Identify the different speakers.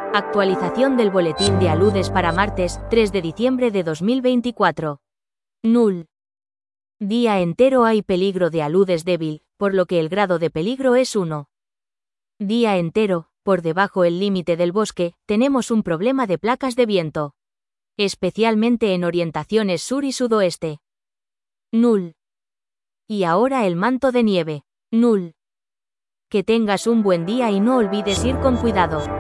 Speaker 1: Actualización del boletín de aludes para martes, 3 de diciembre de 2024. Null. Día entero hay peligro de aludes débil, por lo que el grado de peligro es 1. Día entero, por debajo el límite del bosque, tenemos un problema de placas de viento. Especialmente en orientaciones sur y sudoeste. Null. Y ahora el manto de nieve. Null. Que tengas un buen día y no olvides ir con cuidado.